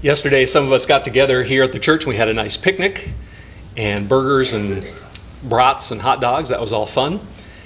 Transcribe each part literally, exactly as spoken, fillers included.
Yesterday, some of us got together here at the church and we had a nice picnic and burgers and brats and hot dogs. That was all fun.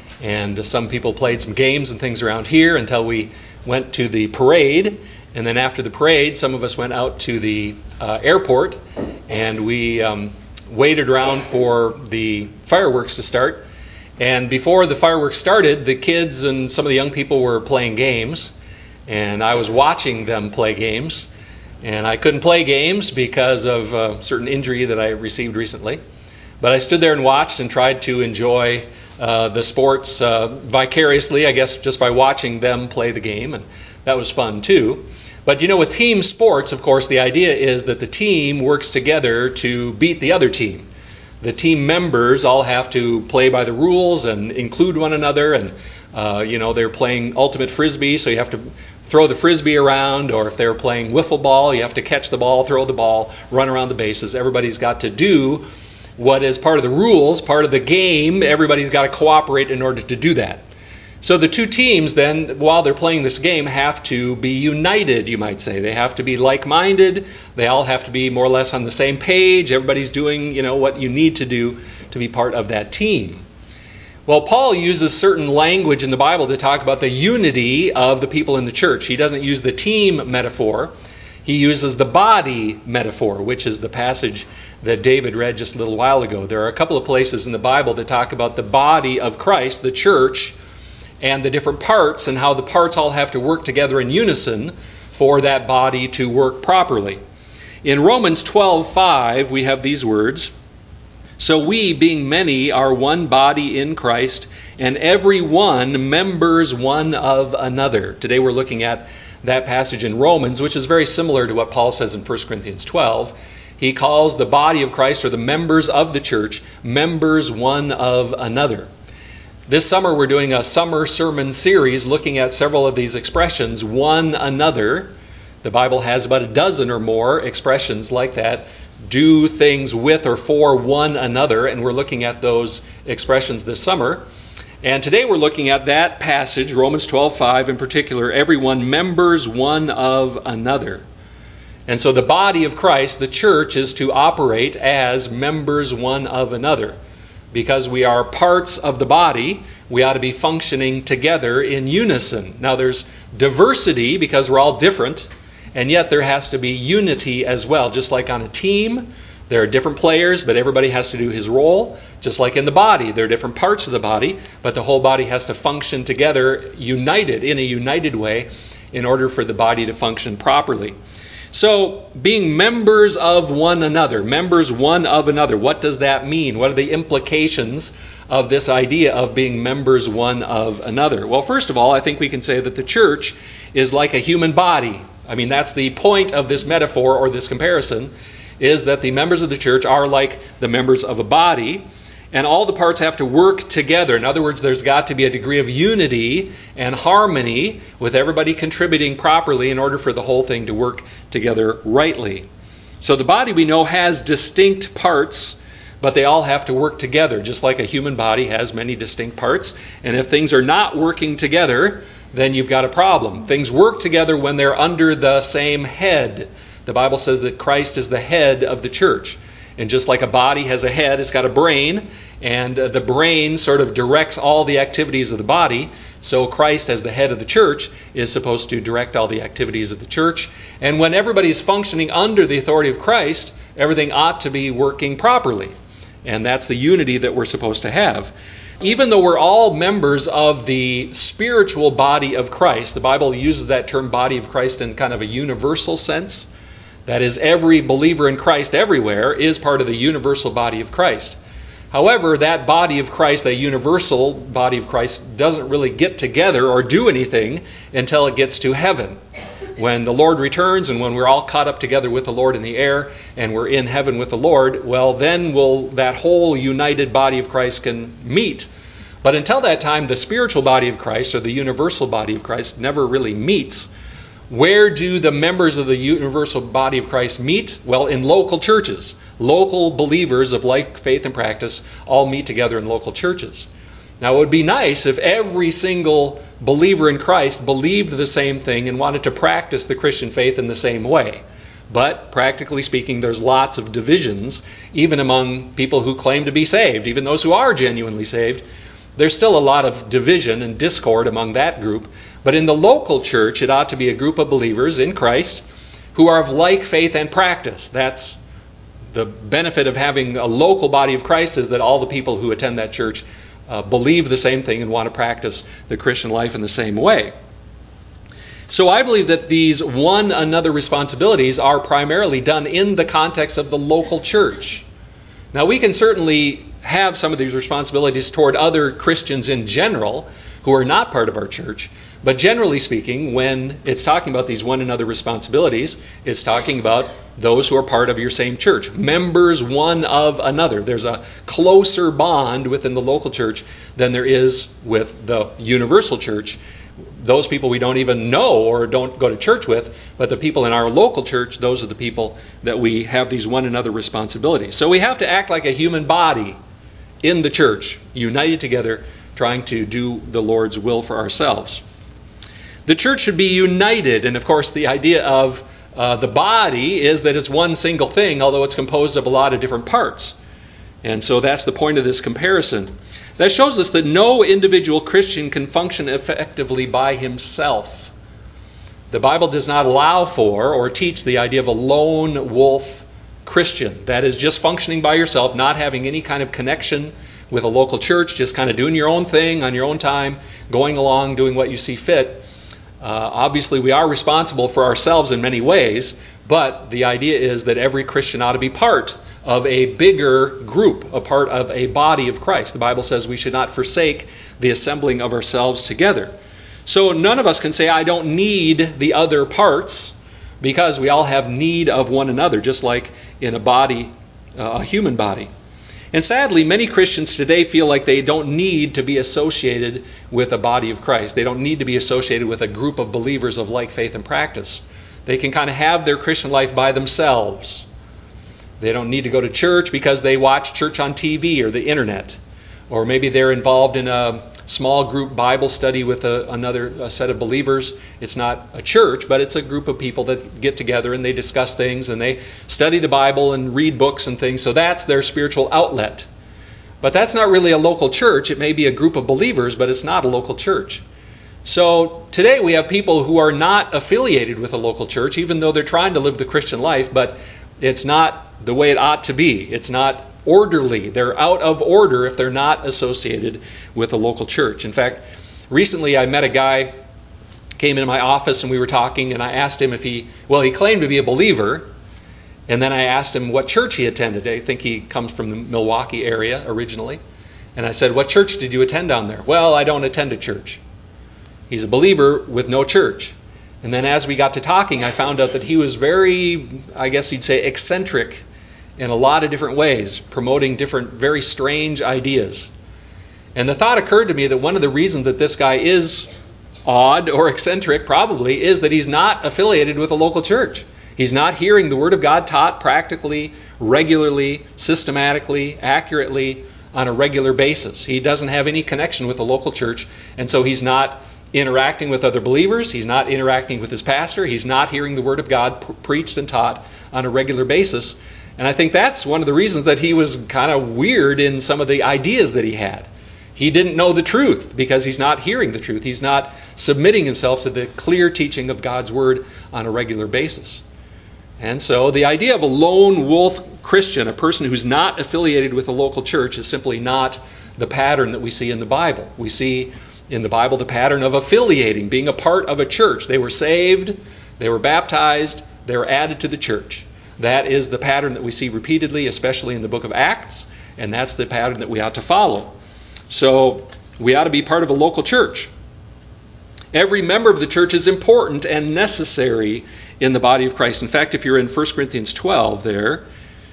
And some people played some games and things around here until we went to the parade. And then after the parade, some of us went out to the uh, airport and we um, waited around for the fireworks to start. And before the fireworks started, the kids and some of the young people were playing games. And I was watching them play games. And I couldn't play games because of a certain injury that I received recently. But I stood there and watched and tried to enjoy uh, the sports uh, vicariously, I guess, just by watching them play the game. And that was fun, too. But, you know, with team sports, of course, the idea is that the team works together to beat the other team. The team members all have to play by the rules and include one another. And, uh, you know, they're playing ultimate frisbee, so you have to throw the frisbee around, or if they're playing wiffle ball, you have to catch the ball, throw the ball, run around the bases. Everybody's got to do what is part of the rules, part of the game. Everybody's got to cooperate in order to do that. So the two teams then, while they're playing this game, have to be united, you might say. They have to be like-minded. They all have to be more or less on the same page. Everybody's doing, you know, what you need to do to be part of that team. Well, Paul uses certain language in the Bible to talk about the unity of the people in the church. He doesn't use the team metaphor. He uses the body metaphor, which is the passage that David read just a little while ago. There are a couple of places in the Bible that talk about the body of Christ, the church, and the different parts and how the parts all have to work together in unison for that body to work properly. In Romans twelve five, we have these words, "So we, being many, are one body in Christ, and every one members one of another." Today we're looking at that passage in Romans, which is very similar to what Paul says in First Corinthians twelve. He calls the body of Christ, or the members of the church, members one of another. This summer we're doing a summer sermon series looking at several of these expressions, one another. The Bible has about a dozen or more expressions like that. Do things with or for one another, and we're looking at those expressions this summer. And today we're looking at that passage, Romans twelve five in particular, everyone members one of another. And so the body of Christ, the church, is to operate as members one of another. Because we are parts of the body, we ought to be functioning together in unison. Now there's diversity because we're all different, and yet there has to be unity as well. Just like on a team, there are different players, but everybody has to do his role. Just like in the body, there are different parts of the body, but the whole body has to function together, united, in a united way, in order for the body to function properly. So, being members of one another, members one of another, what does that mean? What are the implications of this idea of being members one of another? Well, first of all, I think we can say that the church is like a human body. I mean, that's the point of this metaphor or this comparison, is that the members of the church are like the members of a body, and all the parts have to work together. In other words, there's got to be a degree of unity and harmony with everybody contributing properly in order for the whole thing to work together rightly. So the body, we know, has distinct parts, but they all have to work together, just like a human body has many distinct parts. And if things are not working together, then you've got a problem. Things work together when they're under the same head. The Bible says that Christ is the head of the church. And just like a body has a head, it's got a brain, and uh, the brain sort of directs all the activities of the body. So Christ, as the head of the church, is supposed to direct all the activities of the church. And when everybody is functioning under the authority of Christ, everything ought to be working properly. And that's the unity that we're supposed to have. Even though we're all members of the spiritual body of Christ, the Bible uses that term body of Christ in kind of a universal sense. That is, every believer in Christ everywhere is part of the universal body of Christ. However, that body of Christ, that universal body of Christ, doesn't really get together or do anything until it gets to heaven. When the Lord returns and when we're all caught up together with the Lord in the air and we're in heaven with the Lord, well, then will that whole united body of Christ can meet. But until that time, the spiritual body of Christ, or the universal body of Christ, never really meets. Where do the members of the universal body of Christ meet? Well, in local churches. Local believers of life, faith, and practice all meet together in local churches. Now, it would be nice if every single believer in Christ believed the same thing and wanted to practice the Christian faith in the same way. But practically speaking, there's lots of divisions, even among people who claim to be saved, even those who are genuinely saved. There's still a lot of division and discord among that group. But in the local church, it ought to be a group of believers in Christ who are of like faith and practice. That's the benefit of having a local body of Christ, is that all the people who attend that church uh, believe the same thing and want to practice the Christian life in the same way. So I believe that these one another responsibilities are primarily done in the context of the local church. Now, we can certainly have some of these responsibilities toward other Christians in general who are not part of our church, but generally speaking, when it's talking about these one another responsibilities, it's talking about those who are part of your same church, members one of another. There's a closer bond within the local church than there is with the universal church. Those people we don't even know or don't go to church with, but the people in our local church, those are the people that we have these one another responsibilities. So we have to act like a human body in the church, united together, trying to do the Lord's will for ourselves. The church should be united, and of course the idea of uh, the body is that it's one single thing, although it's composed of a lot of different parts. And so that's the point of this comparison. That shows us that no individual Christian can function effectively by himself. The Bible does not allow for or teach the idea of a lone wolf Christian. That is, just functioning by yourself, not having any kind of connection with a local church, just kind of doing your own thing on your own time, going along, doing what you see fit. Uh, obviously, we are responsible for ourselves in many ways, but the idea is that every Christian ought to be part of a bigger group, a part of a body of Christ. The Bible says we should not forsake the assembling of ourselves together. So none of us can say, I don't need the other parts, because we all have need of one another, just like in a body, uh, a human body. And sadly, many Christians today feel like they don't need to be associated with a body of Christ. They don't need to be associated with a group of believers of like faith and practice. They can kind of have their Christian life by themselves. They don't need to go to church because they watch church on T V or the internet. Or maybe they're involved in a small group Bible study with a, another a set of believers. It's not a church, but it's a group of people that get together and they discuss things and they study the Bible and read books and things. So that's their spiritual outlet. But that's not really a local church. It may be a group of believers, but it's not a local church. So today we have people who are not affiliated with a local church, even though they're trying to live the Christian life, but it's not the way it ought to be. It's not orderly. They're out of order if they're not associated with a local church. In fact, recently I met a guy, came into my office and we were talking, and I asked him if he, well, he claimed to be a believer, and then I asked him what church he attended. I think he comes from the Milwaukee area originally. And I said, what church did you attend down there? Well, I don't attend a church. He's a believer with no church. And then as we got to talking, I found out that he was very, I guess you'd say, eccentric in a lot of different ways, promoting different, very strange ideas. And the thought occurred to me that one of the reasons that this guy is odd or eccentric probably is that he's not affiliated with a local church. He's not hearing the Word of God taught practically, regularly, systematically, accurately on a regular basis. He doesn't have any connection with the local church, and so he's not interacting with other believers. He's not interacting with his pastor. He's not hearing the Word of God p- preached and taught on a regular basis. And I think that's one of the reasons that he was kind of weird in some of the ideas that he had. He didn't know the truth because he's not hearing the truth. He's not submitting himself to the clear teaching of God's Word on a regular basis. And so the idea of a lone wolf Christian, a person who's not affiliated with a local church, is simply not the pattern that we see in the Bible. We see in the Bible the pattern of affiliating, being a part of a church. They were saved, they were baptized, they were added to the church. That is the pattern that we see repeatedly, especially in the book of Acts, and that's the pattern that we ought to follow. So we ought to be part of a local church. Every member of the church is important and necessary in the body of Christ. In fact, if you're in First Corinthians twelve there,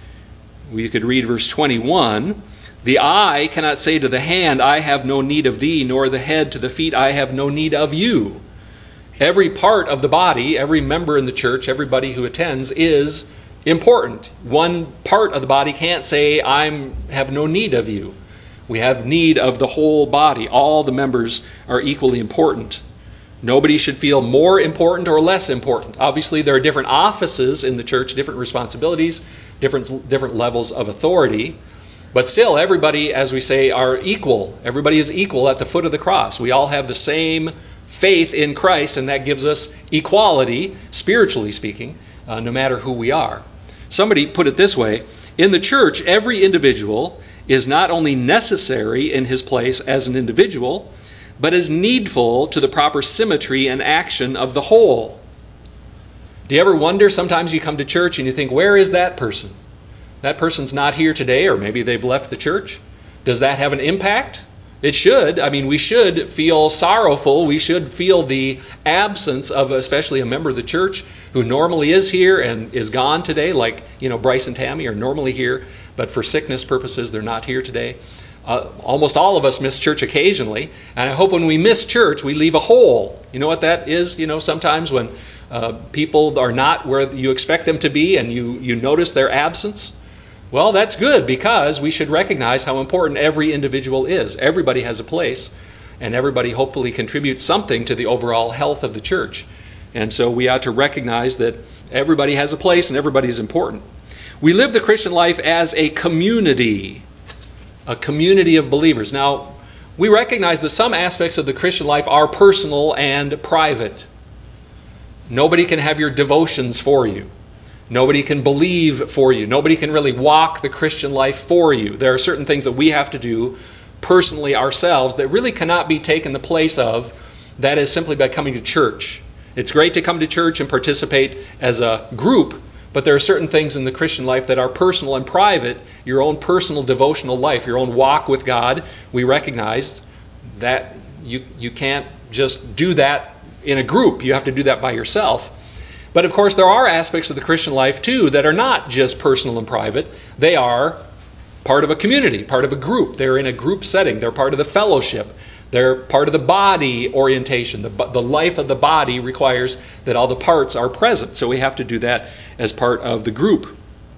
we could read verse twenty-one. The eye cannot say to the hand, I have no need of thee, nor the head to the feet, I have no need of you. Every part of the body, every member in the church, everybody who attends is important. One part of the body can't say, I have no need of you. We have need of the whole body. All the members are equally important. Nobody should feel more important or less important. Obviously, there are different offices in the church, different responsibilities, different different levels of authority. But still, everybody, as we say, are equal. Everybody is equal at the foot of the cross. We all have the same faith in Christ, and that gives us equality, spiritually speaking, uh, no matter who we are. Somebody put it this way: in the church, every individual is not only necessary in his place as an individual, but is needful to the proper symmetry and action of the whole. Do you ever wonder, sometimes you come to church and you think, where is that person? That person's not here today, or maybe they've left the church. Does that have an impact? It should. I mean, we should feel sorrowful. We should feel the absence of especially a member of the church who normally is here and is gone today, like, you know, Bryce and Tammy are normally here, but for sickness purposes, they're not here today. Uh, almost all of us miss church occasionally, and I hope when we miss church, we leave a hole. You know what that is? You know, sometimes when uh, people are not where you expect them to be and you, you notice their absence, well, that's good, because we should recognize how important every individual is. Everybody has a place, and everybody hopefully contributes something to the overall health of the church. And so we ought to recognize that everybody has a place and everybody is important. We live the Christian life as a community. A community of believers. Now, we recognize that some aspects of the Christian life are personal and private. Nobody can have your devotions for you. Nobody can believe for you. Nobody can really walk the Christian life for you. There are certain things that we have to do personally ourselves that really cannot be taken the place of. That is simply by coming to church. It's great to come to church and participate as a group, but there are certain things in the Christian life that are personal and private, your own personal devotional life, your own walk with God. We recognize that you, you can't just do that in a group. You have to do that by yourself. But of course, there are aspects of the Christian life, too, that are not just personal and private. They are part of a community, part of a group. They're in a group setting. They're part of the fellowship. They're part of the body orientation. The, the life of the body requires that all the parts are present. So we have to do that as part of the group.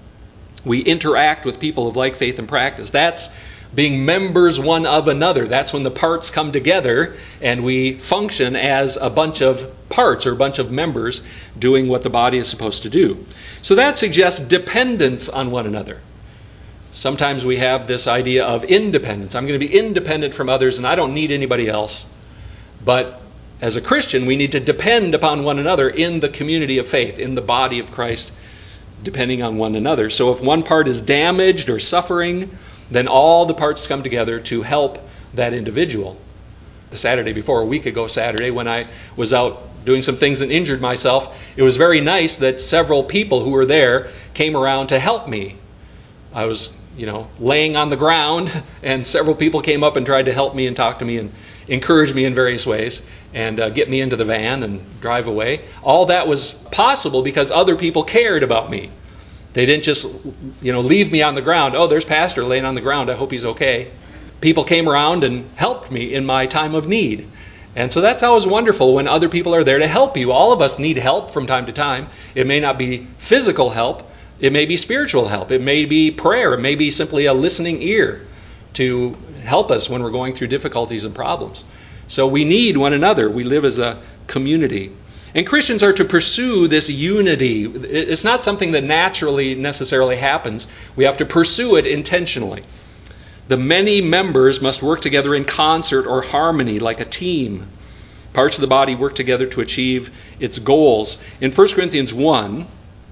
We interact with people of like faith and practice. That's being members one of another. That's when the parts come together and we function as a bunch of parts or a bunch of members doing what the body is supposed to do. So that suggests dependence on one another. Sometimes we have this idea of independence. I'm going to be independent from others and I don't need anybody else. But as a Christian, we need to depend upon one another in the community of faith, in the body of Christ, depending on one another. So if one part is damaged or suffering, then all the parts come together to help that individual. The Saturday before, a week ago Saturday, when I was out doing some things and injured myself, it was very nice that several people who were there came around to help me. I was, you know, laying on the ground, and several people came up and tried to help me and talk to me and encourage me in various ways and uh, get me into the van and drive away. All that was possible because other people cared about me. They didn't just, you know, leave me on the ground. Oh, there's Pastor laying on the ground. I hope he's okay. People came around and helped me in my time of need. And so that's always wonderful when other people are there to help you. All of us need help from time to time. It may not be physical help. It may be spiritual help. It may be prayer. It may be simply a listening ear to help us when we're going through difficulties and problems. So we need one another. We live as a community. And Christians are to pursue this unity. It's not something that naturally necessarily happens. We have to pursue it intentionally. The many members must work together in concert or harmony like a team. Parts of the body work together to achieve its goals. In First Corinthians one,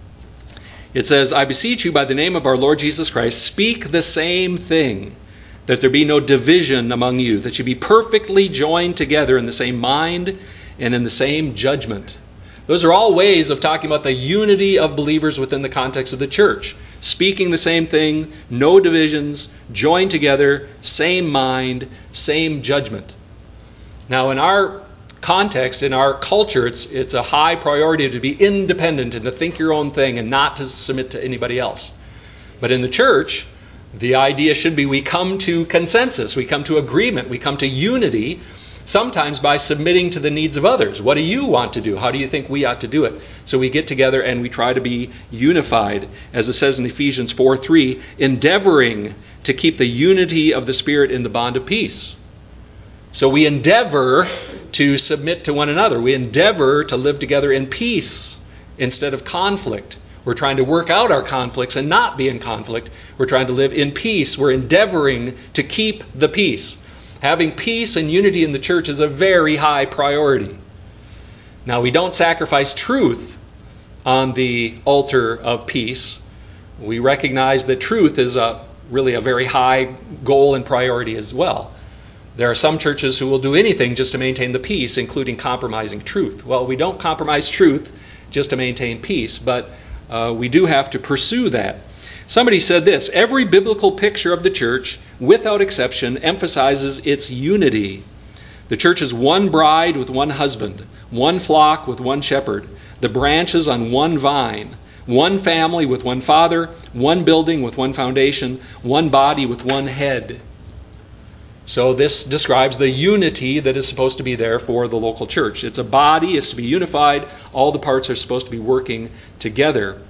it says, I beseech you by the name of our Lord Jesus Christ, speak the same thing, that there be no division among you, that you be perfectly joined together in the same mind and in the same judgment. Those are all ways of talking about the unity of believers within the context of the church. Speaking the same thing, no divisions, joined together, same mind, same judgment. Now in our context, in our culture, it's it's a high priority to be independent and to think your own thing and not to submit to anybody else. But in the church, the idea should be we come to consensus, we come to agreement, we come to unity, sometimes by submitting to the needs of others. What do you want to do? How do you think we ought to do it? So we get together and we try to be unified, as it says in Ephesians four three, endeavoring to keep the unity of the Spirit in the bond of peace. So we endeavor to submit to one another. We endeavor to live together in peace instead of conflict. We're trying to work out our conflicts and not be in conflict. We're trying to live in peace. We're endeavoring to keep the peace. Having peace and unity in the church is a very high priority. Now, we don't sacrifice truth on the altar of peace. We recognize that truth is a, really a very high goal and priority as well. There are some churches who will do anything just to maintain the peace, including compromising truth. Well, we don't compromise truth just to maintain peace, but uh, we do have to pursue that. Somebody said this: every biblical picture of the church, without exception, emphasizes its unity. The church is one bride with one husband, one flock with one shepherd, the branches on one vine, one family with one father, one building with one foundation, one body with one head. So this describes the unity that is supposed to be there for the local church. It's a body, it's to be unified, all the parts are supposed to be working together.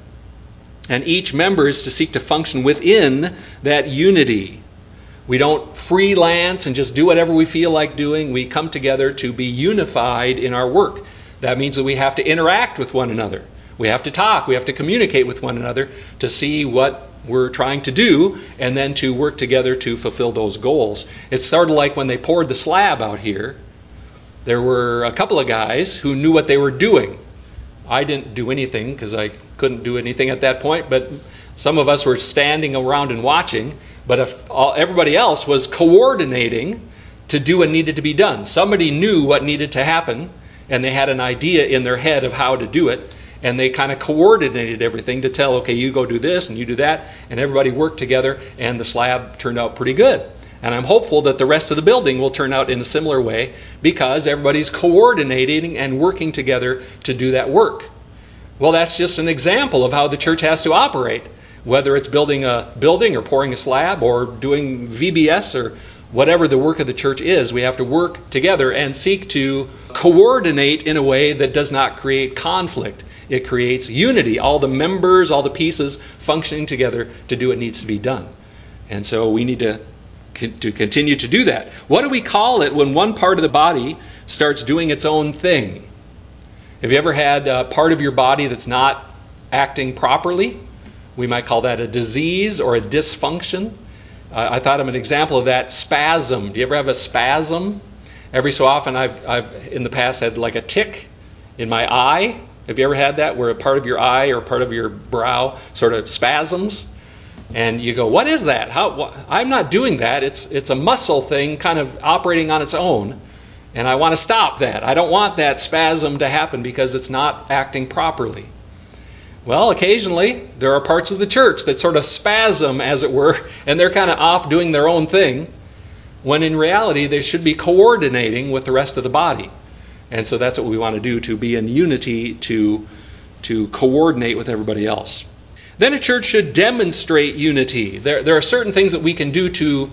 And each member is to seek to function within that unity. We don't freelance and just do whatever we feel like doing. We come together to be unified in our work. That means that we have to interact with one another. We have to talk. We have to communicate with one another to see what we're trying to do and then to work together to fulfill those goals. It's sort of like when they poured the slab out here. There were a couple of guys who knew what they were doing. I didn't do anything because I couldn't do anything at that point, but some of us were standing around and watching. But if all, everybody else was coordinating to do what needed to be done. Somebody knew what needed to happen, and they had an idea in their head of how to do it, and they kind of coordinated everything to tell, okay, you go do this and you do that, and everybody worked together, and the slab turned out pretty good. And I'm hopeful that the rest of the building will turn out in a similar way because everybody's coordinating and working together to do that work. Well, that's just an example of how the church has to operate. Whether it's building a building or pouring a slab or doing V B S or whatever the work of the church is, we have to work together and seek to coordinate in a way that does not create conflict. It creates unity, all the members, all the pieces functioning together to do what needs to be done. And so we need to, to continue to do that. What do we call it when one part of the body starts doing its own thing? Have you ever had a part of your body that's not acting properly? We might call that a disease or a dysfunction. Uh, I thought of an example of that, spasm. Do you ever have a spasm? Every so often I've, I've in the past had like a tick in my eye. Have you ever had that where a part of your eye or part of your brow sort of spasms? And you go, what is that? How, wh- I'm not doing that. It's, it's a muscle thing kind of operating on its own. And I want to stop that. I don't want that spasm to happen because it's not acting properly. Well, occasionally there are parts of the church that sort of spasm, as it were, and they're kind of off doing their own thing, when in reality they should be coordinating with the rest of the body. And so that's what we want to do, to be in unity, to, to coordinate with everybody else. Then a church should demonstrate unity. There, there are certain things that we can do to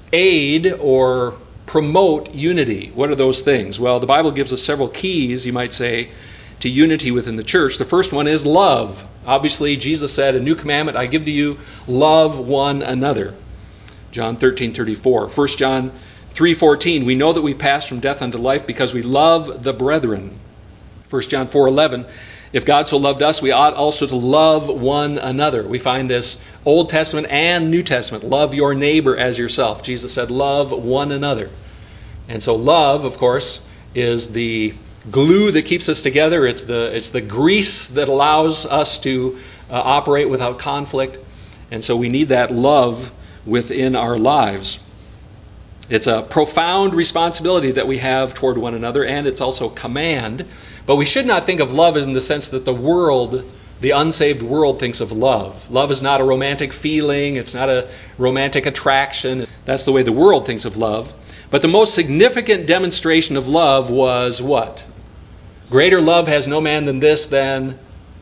aid or promote unity. What are those things? Well, the Bible gives us several keys, you might say, to unity within the church. The first one is love. Obviously, Jesus said, a new commandment I give to you, love one another. John thirteen thirty-four. First John three fourteen, we know that we pass from death unto life because we love the brethren. First John four eleven, if God so loved us, we ought also to love one another. We find this Old Testament and New Testament. Love your neighbor as yourself. Jesus said, love one another. And so love, of course, is the glue that keeps us together. It's the it's the grease that allows us to uh, operate without conflict. And so we need that love within our lives. It's a profound responsibility that we have toward one another, and it's also command. But we should not think of love in the sense that the world, the unsaved world, thinks of love. Love is not a romantic feeling. It's not a romantic attraction. That's the way the world thinks of love. But the most significant demonstration of love was what? Greater love has no man than this, than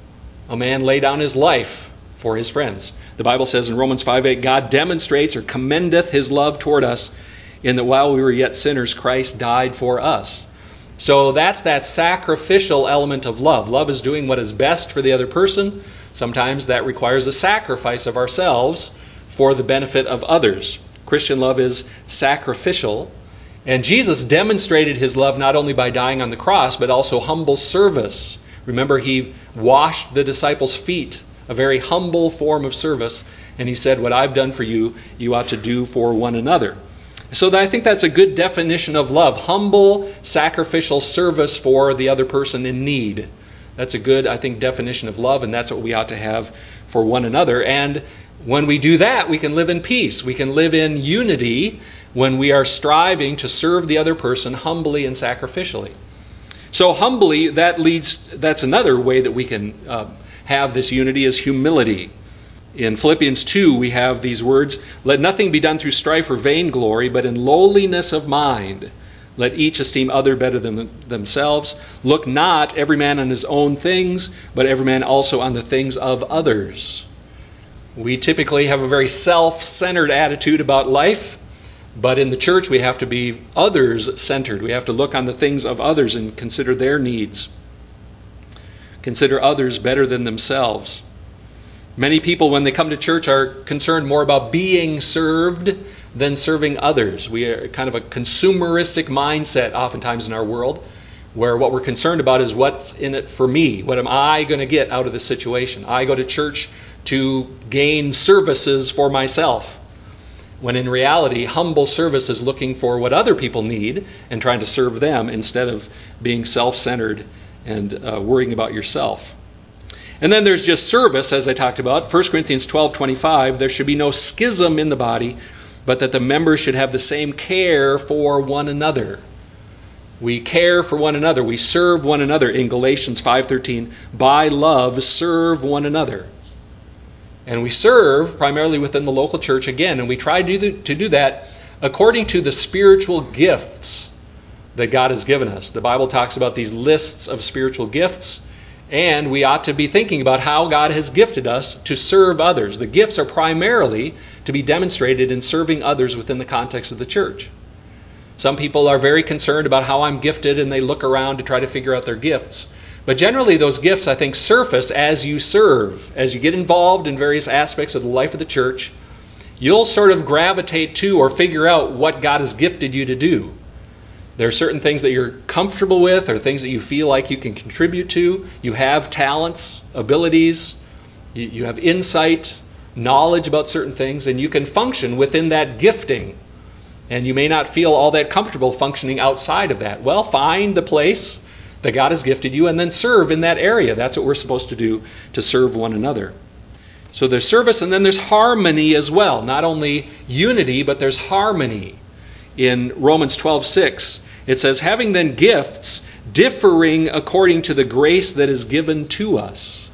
a man lay down his life for his friends. The Bible says in Romans five eight, God demonstrates or commendeth his love toward us in that while we were yet sinners, Christ died for us. So that's that sacrificial element of love. Love is doing what is best for the other person. Sometimes that requires a sacrifice of ourselves for the benefit of others. Christian love is sacrificial. And Jesus demonstrated his love not only by dying on the cross, but also humble service. Remember, he washed the disciples' feet, a very humble form of service. And he said, what I've done for you, you ought to do for one another. So I think that's a good definition of love. Humble, sacrificial service for the other person in need. That's a good, I think, definition of love, and that's what we ought to have for one another. And when we do that, we can live in peace. We can live in unity when we are striving to serve the other person humbly and sacrificially. So humbly, that leads, that's another way that we can uh, have this unity, is humility. In Philippians two, we have these words, let nothing be done through strife or vainglory, but in lowliness of mind. Let each esteem other better than themselves. Look not every man on his own things, but every man also on the things of others. We typically have a very self-centered attitude about life, but in the church we have to be others-centered. We have to look on the things of others and consider their needs. Consider others better than themselves. Many people, when they come to church, are concerned more about being served than serving others. We are kind of a consumeristic mindset oftentimes in our world, where what we're concerned about is what's in it for me. What am I going to get out of this situation? I go to church to gain services for myself. When in reality, humble service is looking for what other people need and trying to serve them instead of being self-centered and uh, worrying about yourself. And then there's just service, as I talked about. First Corinthians twelve twenty-five, there should be no schism in the body, but that the members should have the same care for one another. We care for one another. We serve one another. In Galatians five thirteen, by love serve one another. And we serve primarily within the local church again, and we try to do, to do that according to the spiritual gifts that God has given us. The Bible talks about these lists of spiritual gifts, and we ought to be thinking about how God has gifted us to serve others. The gifts are primarily to be demonstrated in serving others within the context of the church. Some people are very concerned about how I'm gifted, and they look around to try to figure out their gifts. But generally those gifts, I think, surface as you serve. As you get involved in various aspects of the life of the church, you'll sort of gravitate to or figure out what God has gifted you to do. There are certain things that you're comfortable with or things that you feel like you can contribute to. You have talents, abilities, you, you have insight, knowledge about certain things, and you can function within that gifting. And you may not feel all that comfortable functioning outside of that. Well, find the place that God has gifted you and then serve in that area. That's what we're supposed to do, to serve one another. So there's service, and then there's harmony as well. Not only unity, but there's harmony. In Romans twelve six, it says, having then gifts differing according to the grace that is given to us.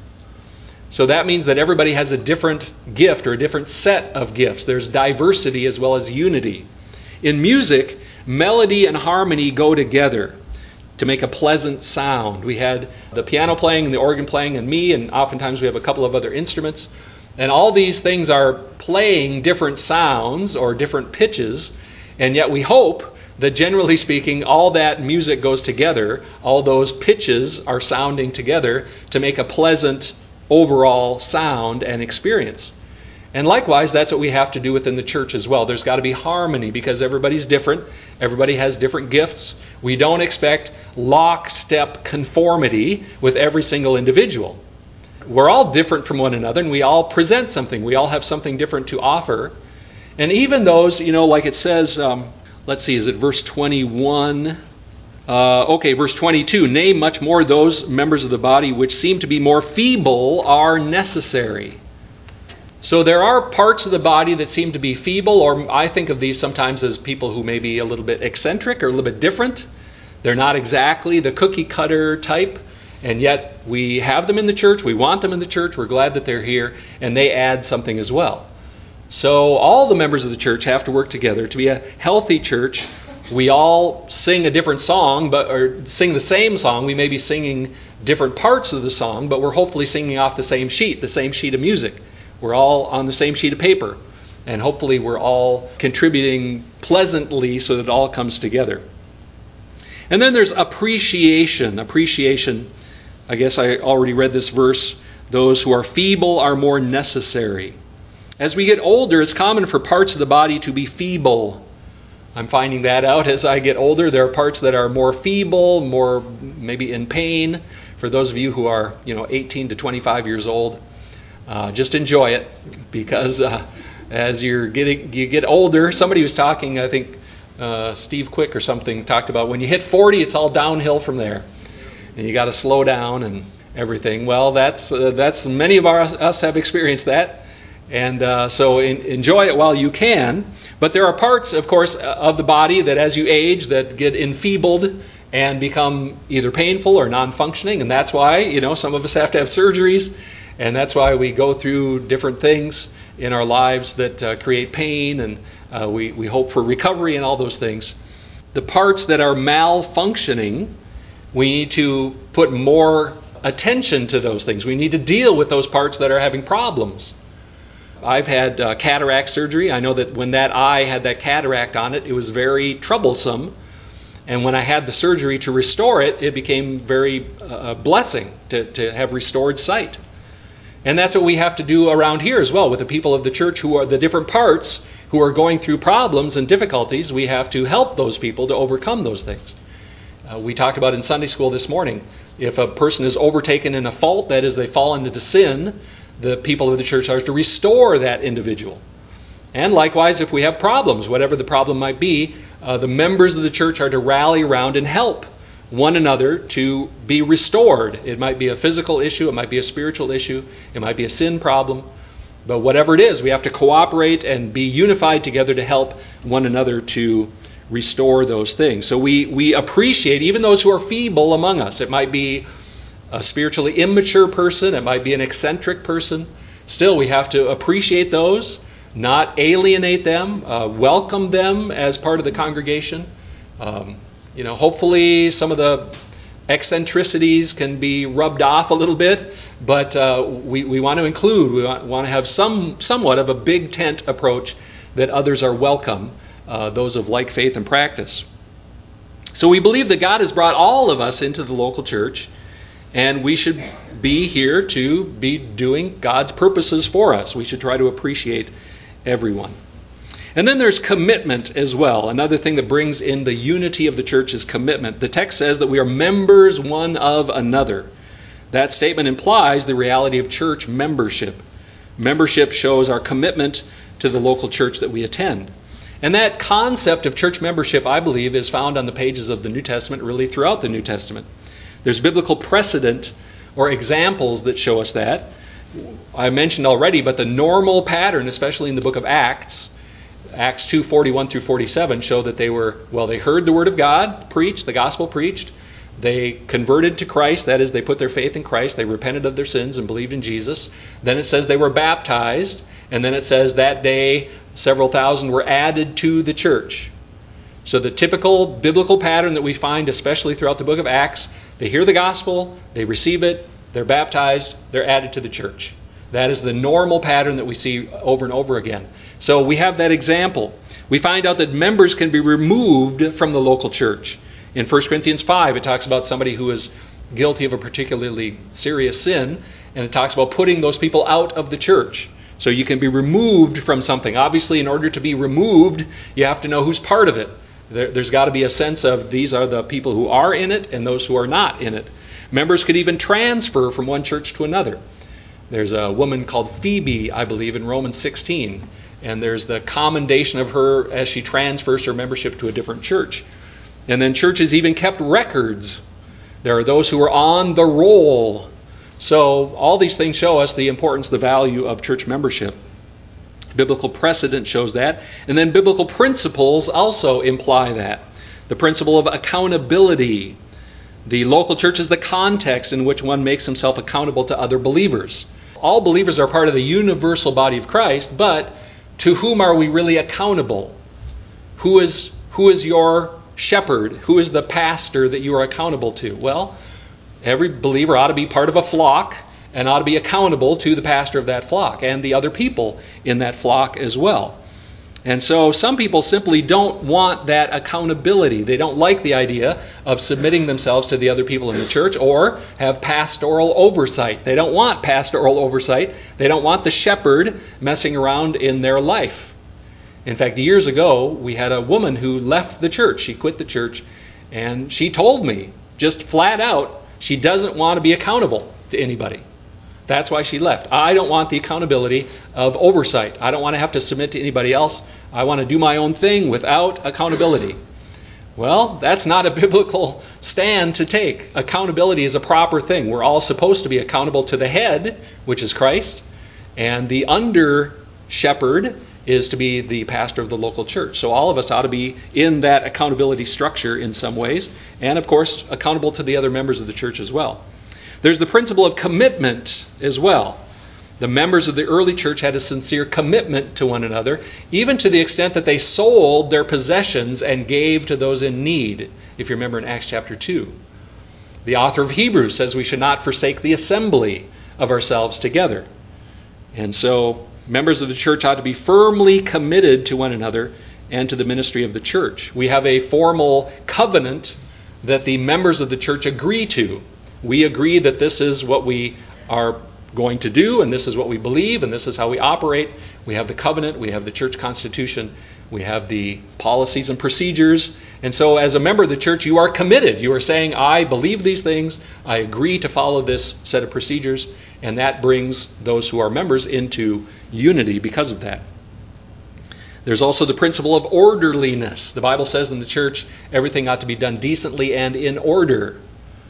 So that means that everybody has a different gift or a different set of gifts. There's diversity as well as unity. In music, melody and harmony go together to make a pleasant sound. We had the piano playing and the organ playing and me, and oftentimes we have a couple of other instruments. And all these things are playing different sounds or different pitches, and yet we hope that generally speaking, all that music goes together, all those pitches are sounding together to make a pleasant overall sound and experience. And likewise, that's what we have to do within the church as well. There's got to be harmony because everybody's different. Everybody has different gifts. We don't expect lockstep conformity with every single individual. We're all different from one another, and we all present something. We all have something different to offer. And even those, you know, like it says, um, let's see, is it verse twenty-one? Uh, okay, verse twenty-two. Nay, much more those members of the body which seem to be more feeble are necessary. So there are parts of the body that seem to be feeble, or I think of these sometimes as people who may be a little bit eccentric or a little bit different. They're not exactly the cookie cutter type, and yet we have them in the church, we want them in the church, we're glad that they're here, and they add something as well. So all the members of the church have to work together. To be a healthy church, we all sing a different song, but or sing the same song. We may be singing different parts of the song, but we're hopefully singing off the same sheet, the same sheet of music. We're all on the same sheet of paper, and hopefully we're all contributing pleasantly so that it all comes together. And then there's appreciation. Appreciation, I guess I already read this verse, those who are feeble are more necessary. As we get older, it's common for parts of the body to be feeble. I'm finding that out as I get older. There are parts that are more feeble, more maybe in pain. For those of you who are, you know, eighteen to twenty-five years old, uh, just enjoy it, because uh, as you're getting, you get older. Somebody was talking, I think uh, Steve Quick or something, talked about when you hit forty, it's all downhill from there, and you got to slow down and everything. Well, that's uh, that's many of our, us have experienced that, and uh, so in, enjoy it while you can. But there are parts, of course, of the body that as you age that get enfeebled and become either painful or non-functioning, and that's why, you know, some of us have to have surgeries, and that's why we go through different things in our lives that uh, create pain, and uh, we, we hope for recovery and all those things. The parts that are malfunctioning, we need to put more attention to those things. We need to deal with those parts that are having problems. I've had uh, cataract surgery. I know that when that eye had that cataract on it, it was very troublesome. And when I had the surgery to restore it, it became very uh, a blessing to, to have restored sight. And that's what we have to do around here as well with the people of the church who are the different parts who are going through problems and difficulties. We have to help those people to overcome those things. Uh, we talked about in Sunday school this morning, if a person is overtaken in a fault, that is, they fall into sin, the people of the church are to restore that individual. And likewise, if we have problems, whatever the problem might be, uh, the members of the church are to rally around and help one another to be restored. It might be a physical issue, it might be a spiritual issue, it might be a sin problem. But whatever it is, we have to cooperate and be unified together to help one another to restore those things. So we, we appreciate even those who are feeble among us. It might be a spiritually immature person, it might be an eccentric person. Still, we have to appreciate those, not alienate them, uh, welcome them as part of the congregation. Um, you know, hopefully some of the eccentricities can be rubbed off a little bit, but uh, we, we want to include, we want, want to have some somewhat of a big tent approach that others are welcome, uh, those of like faith and practice. So we believe that God has brought all of us into the local church, and we should be here to be doing God's purposes for us. We should try to appreciate everyone. And then there's commitment as well. Another thing that brings in the unity of the church is commitment. The text says that we are members one of another. That statement implies the reality of church membership. Membership shows our commitment to the local church that we attend. And that concept of church membership, I believe, is found on the pages of the New Testament, really throughout the New Testament. There's biblical precedent or examples that show us that. I mentioned already, but the normal pattern, especially in the book of Acts, Acts two forty-one through forty-seven, show that they were, well, they heard the word of God preached, the gospel preached. They converted to Christ, that is, they put their faith in Christ, they repented of their sins and believed in Jesus. Then it says they were baptized, and then it says that day several thousand were added to the church. So the typical biblical pattern that we find, especially throughout the book of Acts, they hear the gospel, they receive it, they're baptized, they're added to the church. That is the normal pattern that we see over and over again. So we have that example. We find out that members can be removed from the local church. In First Corinthians five, it talks about somebody who is guilty of a particularly serious sin, and it talks about putting those people out of the church. So you can be removed from something. Obviously, in order to be removed, you have to know who's part of it. There, there's got to be a sense of these are the people who are in it and those who are not in it. Members could even transfer from one church to another. There's a woman called Phoebe, I believe, in Romans sixteen. And there's the commendation of her as she transfers her membership to a different church. And then churches even kept records. There are those who are on the roll. So all these things show us the importance, the value of church membership. Biblical precedent shows that. And then biblical principles also imply that. The principle of accountability. The local church is the context in which one makes himself accountable to other believers. All believers are part of the universal body of Christ, but to whom are we really accountable? Who is, who is your shepherd? Who is the pastor that you are accountable to? Well, every believer ought to be part of a flock and ought to be accountable to the pastor of that flock and the other people in that flock as well. And so some people simply don't want that accountability. They don't like the idea of submitting themselves to the other people in the church or have pastoral oversight. They don't want pastoral oversight. They don't want the shepherd messing around in their life. In fact, years ago, we had a woman who left the church. She quit the church, and she told me, just flat out, she doesn't want to be accountable to anybody. That's why she left. I don't want the accountability of oversight. I don't want to have to submit to anybody else. I want to do my own thing without accountability. Well, that's not a biblical stand to take. Accountability is a proper thing. We're all supposed to be accountable to the head, which is Christ, and the under shepherd is to be the pastor of the local church. So all of us ought to be in that accountability structure in some ways, and of course accountable to the other members of the church as well. There's the principle of commitment as well. The members of the early church had a sincere commitment to one another, even to the extent that they sold their possessions and gave to those in need, if you remember in Acts chapter two. The author of Hebrews says we should not forsake the assembly of ourselves together. And so members of the church ought to be firmly committed to one another and to the ministry of the church. We have a formal covenant that the members of the church agree to. We agree that this is what we are going to do, and this is what we believe, and this is how we operate. We have the covenant, we have the church constitution, we have the policies and procedures. And so as a member of the church, you are committed. You are saying, I believe these things, I agree to follow this set of procedures, and that brings those who are members into unity because of that. There's also the principle of orderliness. The Bible says in the church, everything ought to be done decently and in order.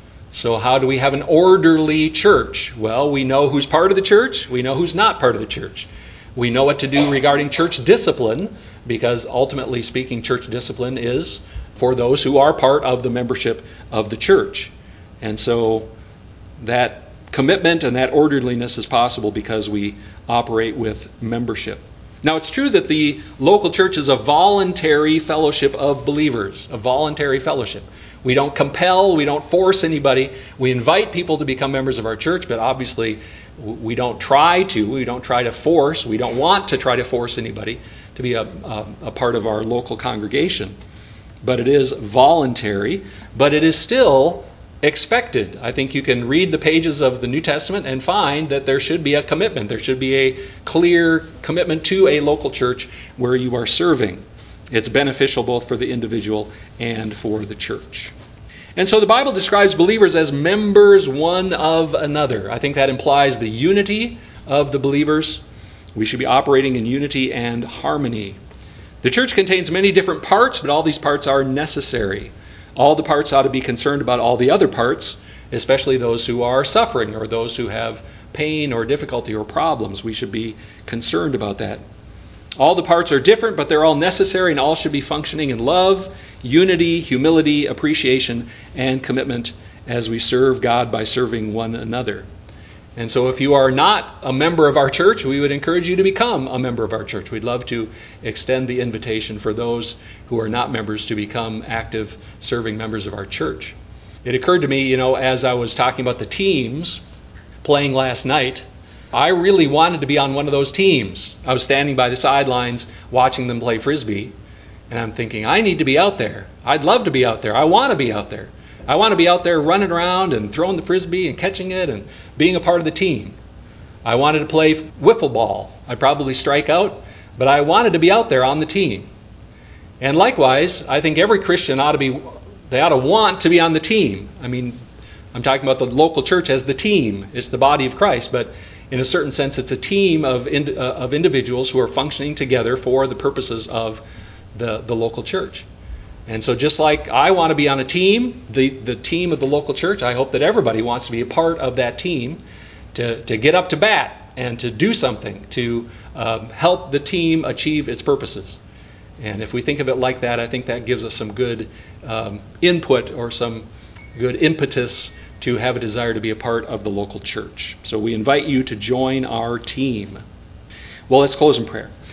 So how do we have an orderly church? Well, we know who's part of the church. We know who's not part of the church. We know what to do regarding church discipline, because ultimately speaking, church discipline is for those who are part of the membership of the church. And so that commitment and that orderliness is possible because we operate with membership. Now, it's true that the local church is a voluntary fellowship of believers, a voluntary fellowship. We don't compel, we don't force anybody. We invite people to become members of our church, but obviously we don't try to. We don't try to force. We don't want to try to force anybody to be a, a, a part of our local congregation. But it is voluntary, but it is still expected. I think you can read the pages of the New Testament and find that there should be a commitment. There should be a clear commitment to a local church where you are serving. It's beneficial both for the individual and for the church. And so the Bible describes believers as members one of another. I think that implies the unity of the believers. We should be operating in unity and harmony. The church contains many different parts, but all these parts are necessary. All the parts ought to be concerned about all the other parts, especially those who are suffering or those who have pain or difficulty or problems. We should be concerned about that. All the parts are different, but they're all necessary, and all should be functioning in love, unity, humility, appreciation, and commitment as we serve God by serving one another. And so if you are not a member of our church, we would encourage you to become a member of our church. We'd love to extend the invitation for those who are not members to become active serving members of our church. It occurred to me, you know, as I was talking about the teams playing last night, I really wanted to be on one of those teams. I was standing by the sidelines watching them play Frisbee, and I'm thinking, I need to be out there. I'd love to be out there. I want to be out there. I want to be out there running around and throwing the Frisbee and catching it and being a part of the team. I wanted to play wiffle ball. I'd probably strike out, but I wanted to be out there on the team. And likewise, I think every Christian ought to be, they ought to want to be on the team. I mean, I'm talking about the local church as the team. It's the body of Christ, but in a certain sense, it's a team of ind- uh, of individuals who are functioning together for the purposes of the, the local church. And so just like I want to be on a team, the, the team of the local church, I hope that everybody wants to be a part of that team to, to get up to bat and to do something to um, help the team achieve its purposes. And if we think of it like that, I think that gives us some good um, input or some good impetus to have a desire to be a part of the local church. So we invite you to join our team. Well, let's close in prayer.